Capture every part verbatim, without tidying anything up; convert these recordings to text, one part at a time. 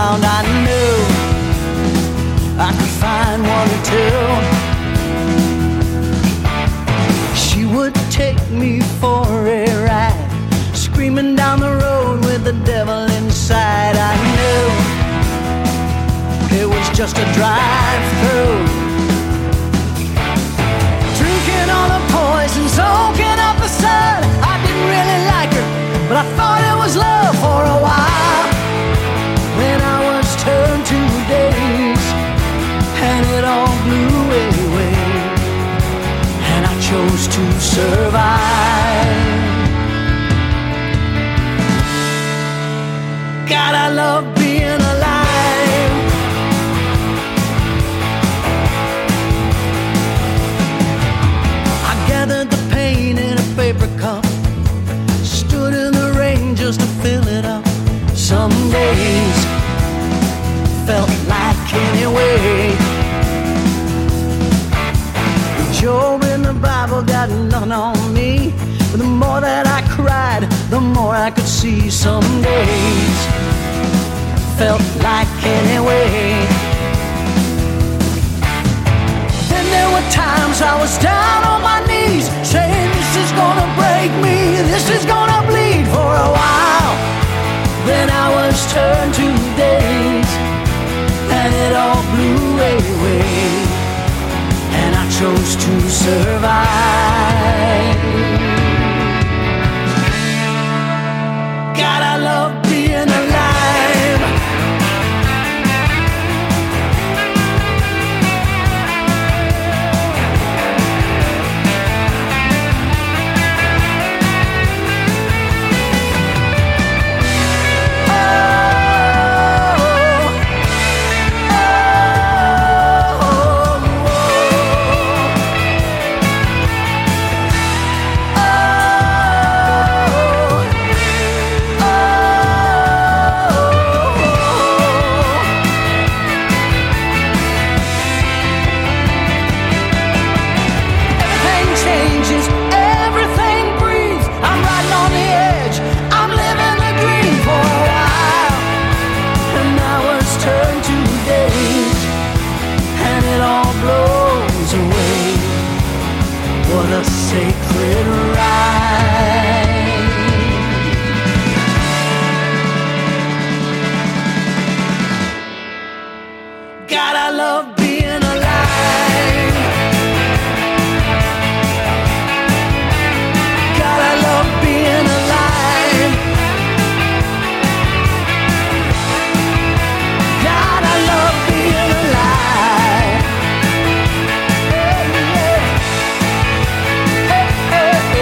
around, I knew I could find one or two. She would take me for a ride, screaming down the road with the devil inside. I knew it was just a drive-through, drinking all the poison, soaking up the sun. I didn't really like her, but I thought it was love for a while. Then I was turned to days, and it all blew away, and I chose to survive. God, I love being alive. I gathered the pain in a paper cup, stood in the rain just to fill it up. Some days felt like anyway. Job in the Bible got nothing on me, but the more that I cried, the more I could see. Some days felt like anyway. Then there were times I was down on my knees, saying this is gonna break me, this is gonna bleed for a while. Then I was turned to days, and it all blew away, and I chose to survive. God, I love being alive. Sacred ride. God, I love being alive. God, I love being alive. God, I love being alive. Hey, yeah. Hey, hey, hey.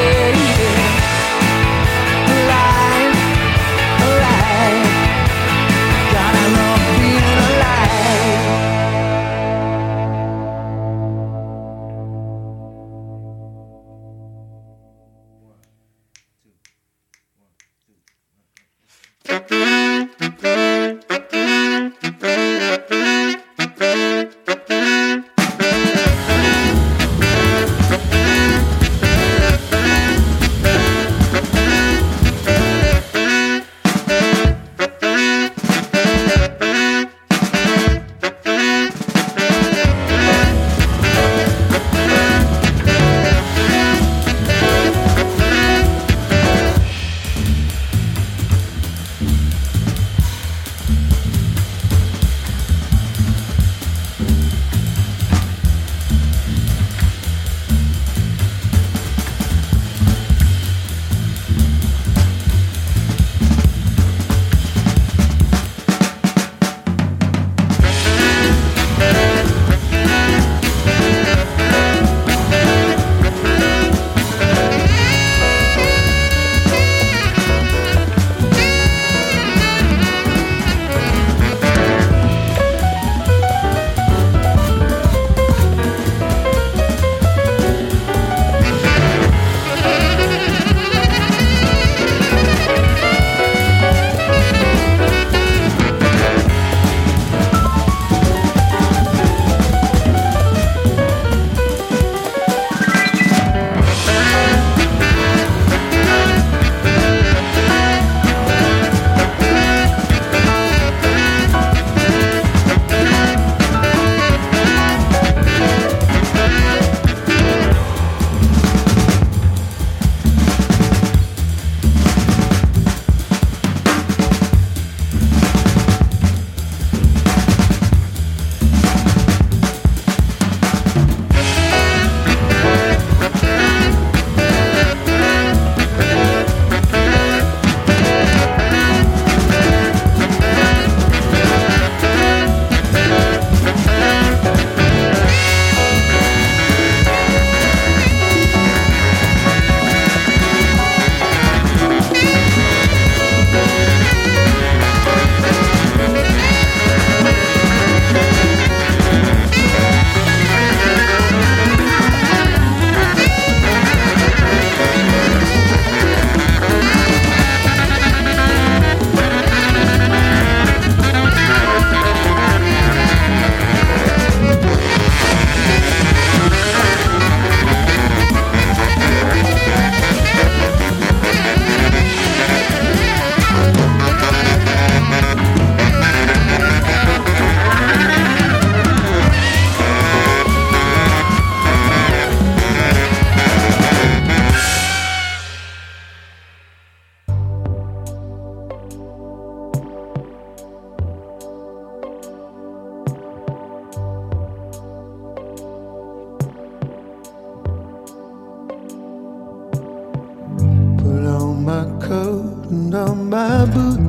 boot,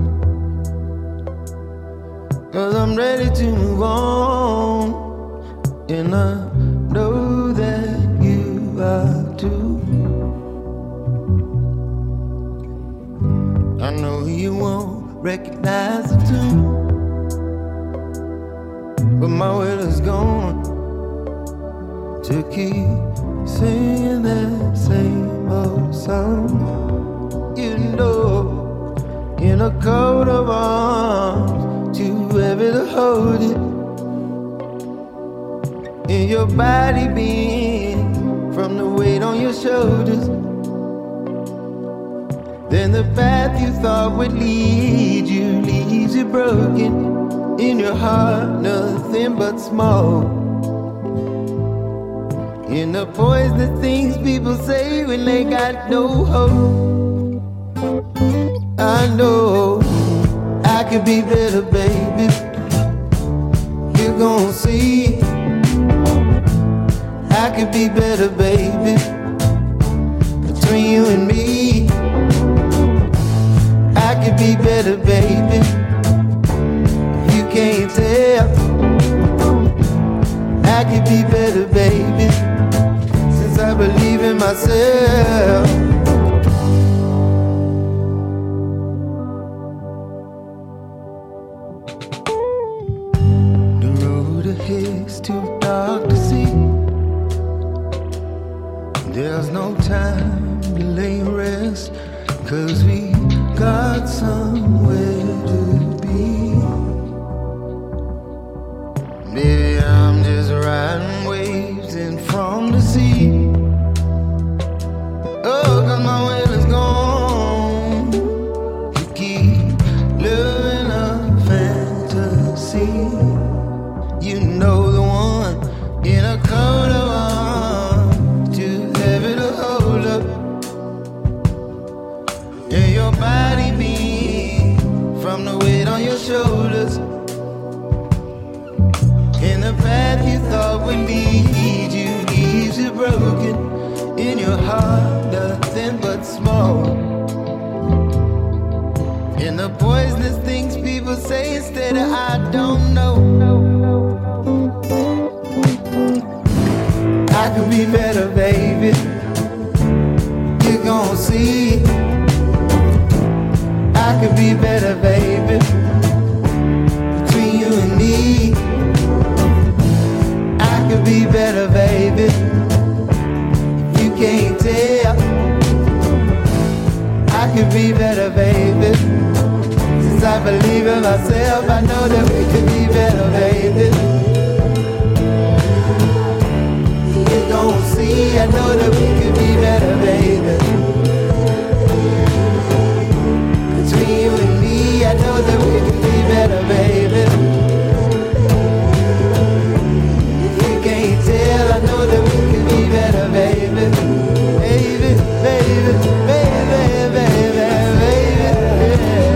'cause I'm ready to move on, and I know that you are too. I know you won't recognize the tune, but my will is gone to keep singing that same old song. You know, in a coat of arms, too heavy to hold it, and your body bends from the weight on your shoulders. Then the path you thought would lead you leaves you broken. In your heart, nothing but smoke. In the poisonous things people say when they got no hope. I know I could be better, baby. You're gonna see I could be better, baby. Between you and me, I could be better, baby. You can't tell. I could be better, baby. Since I believe in myself. The road ahead's too dark to see. There's no time to lay and rest, 'cause we got somewhere to be. Maybe I'm just riding waves in from the sea. Oh, 'cause my will is gone. You keep living a fantasy. You know the one in a coat of arms, too heavy to hold up. And your body beat from the weight on your shoulders. And the path you thought would lead you leaves you broken. In your heart, nothing but smoke. And the poisonous things people say instead of I don't know. I could be better, baby. You're gonna see I could be better, baby. Between you and me, I could be better, baby. You can't tell. I could be better, baby. Since I believe in myself, I know that we could be better, baby. You don't see, I know that we could be better, baby. Between you and me, I know that we could be better, baby. You can't tell, I know that we could be better, baby. Baby, baby, baby, baby, baby, yeah.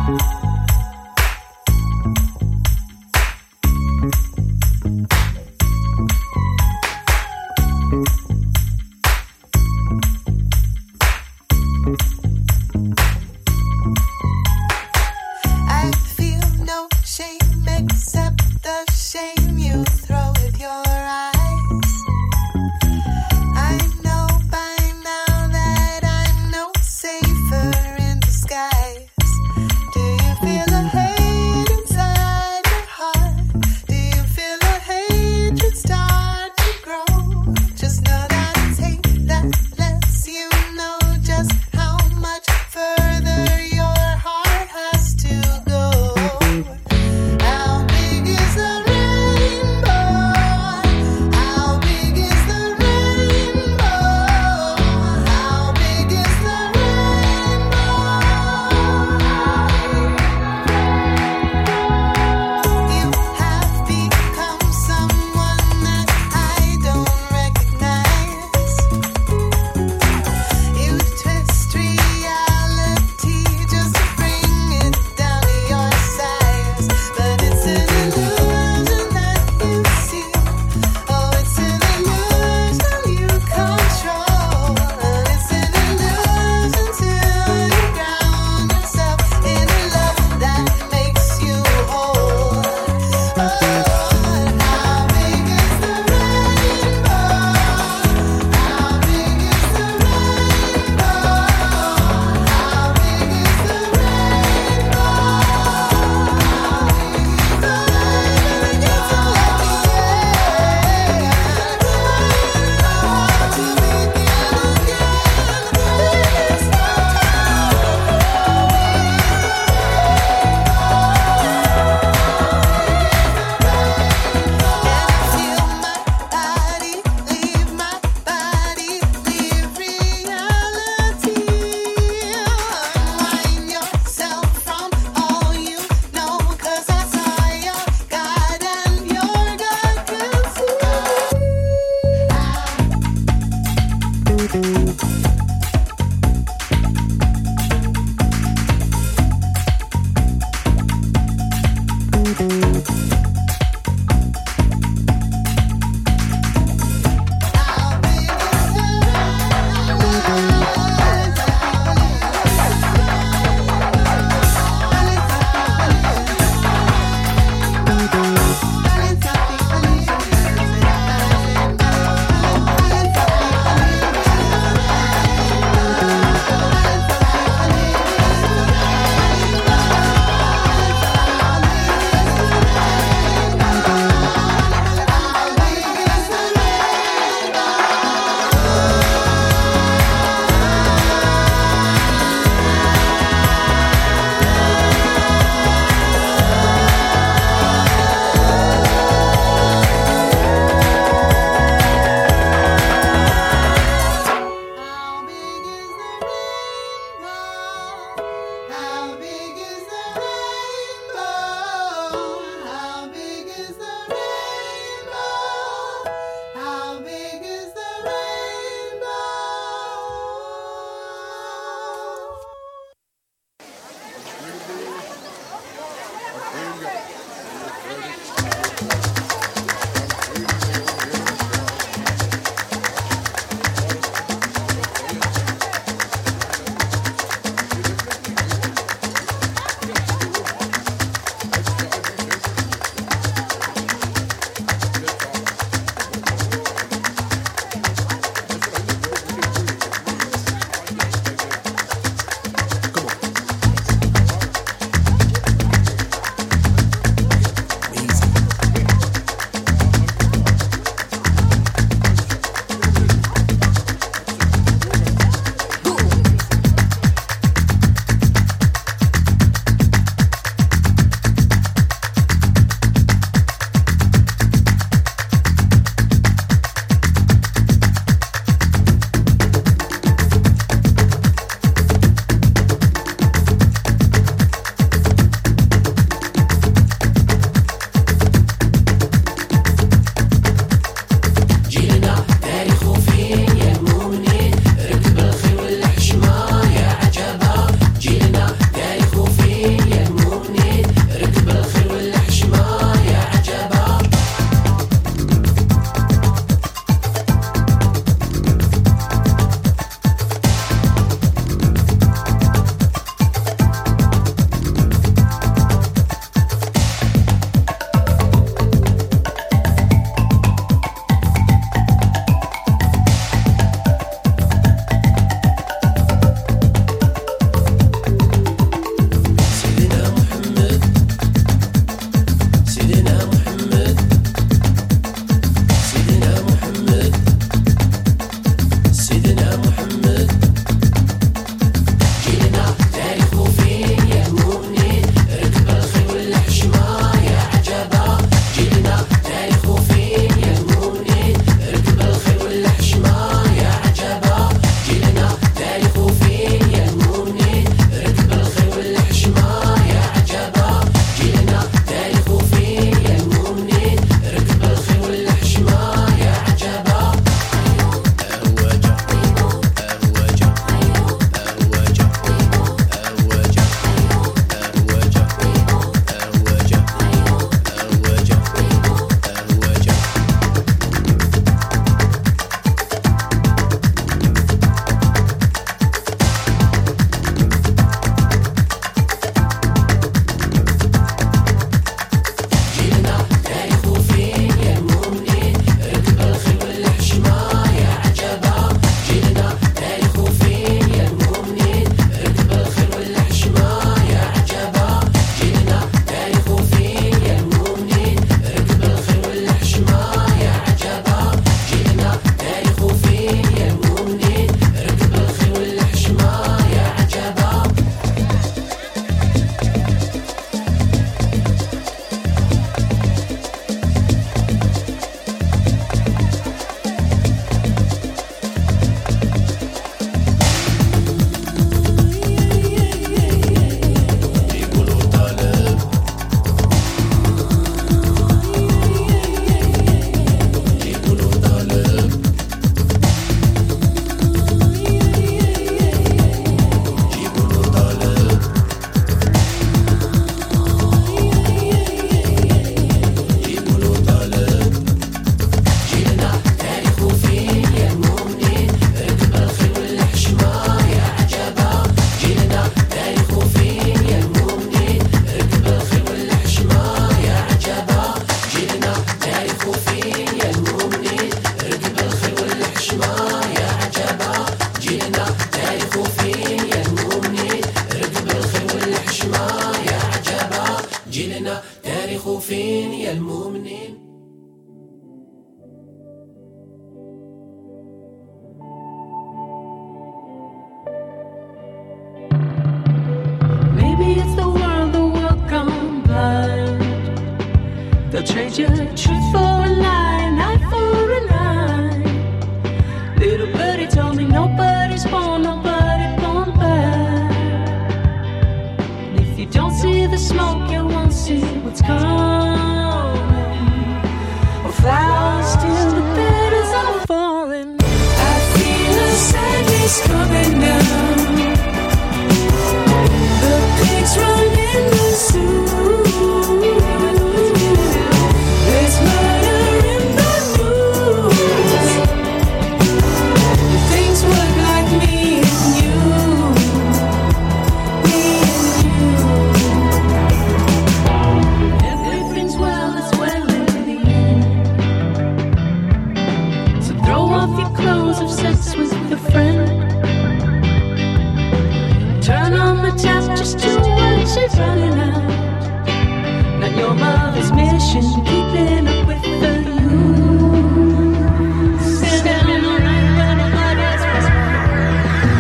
Just know that it's hate that lets you know just how much They'll trade you truth for a lie, an eye for an eye. Little birdie told me nobody's born, nobody born bad. And if you don't see the smoke, you won't see what's coming. Or flowers till the petals are falling. I feel a sadness coming down. The pigs run in the zoo. There's murder in the news. Things work like me and you, me and you. Everything's well, it's well in the end. So throw off your clothes, have sex with your friend. Turn on the tap just to watch it running out. Not your mother's mission, keeping up with the youth. Standing on right when nobody's around.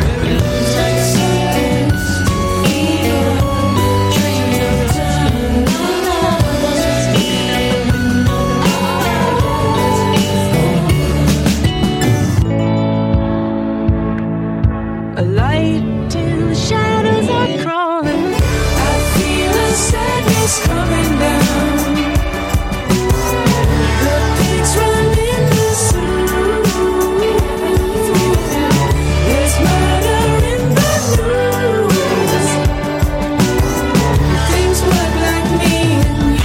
Texas, evil, dreams of time. A light till the shadows are crawling. I feel a sadness coming down. The pigs run in the zoo. There's murder in the news. Things work like me and you.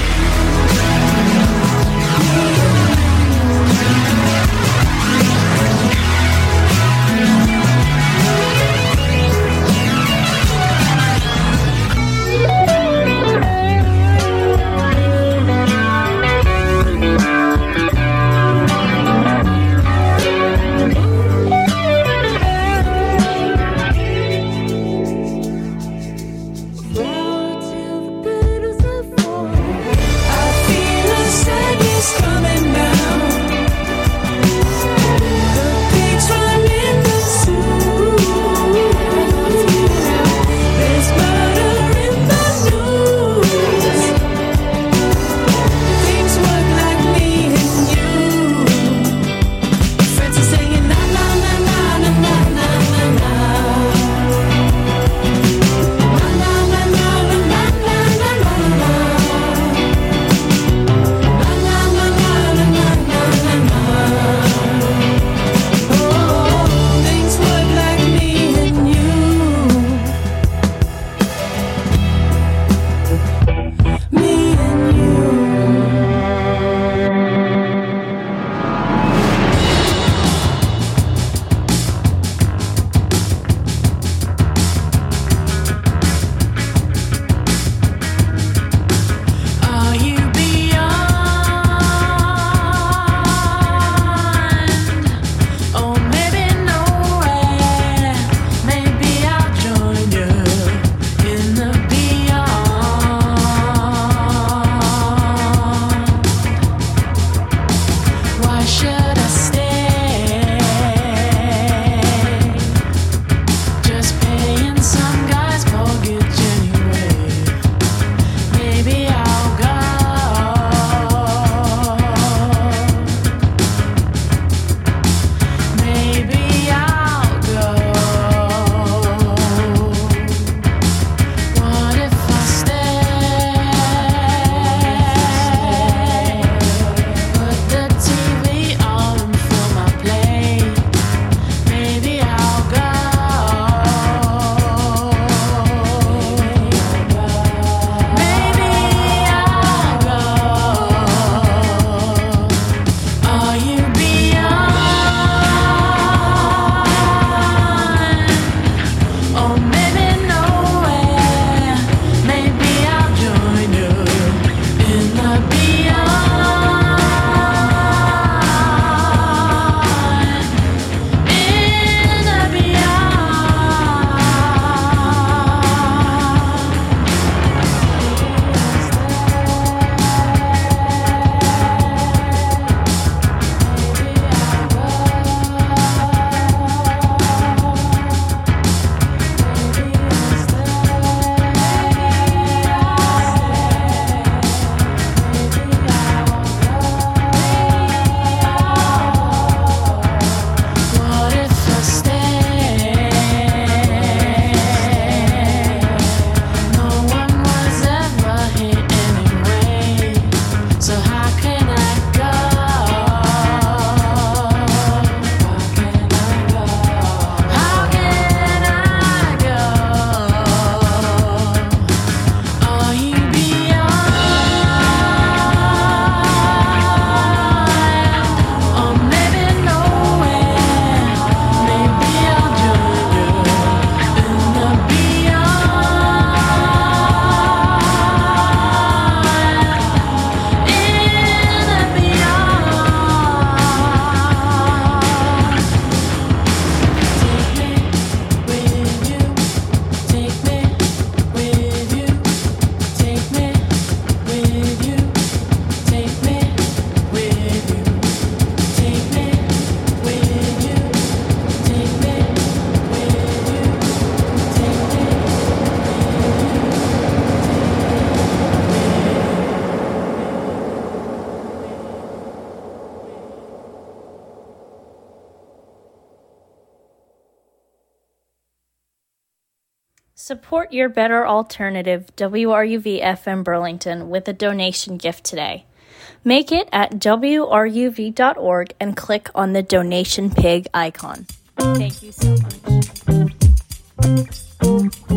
Support your better alternative, W R U V F M Burlington, with a donation gift today. Make it at W R U V dot org and click on the donation pig icon. Thank you so much.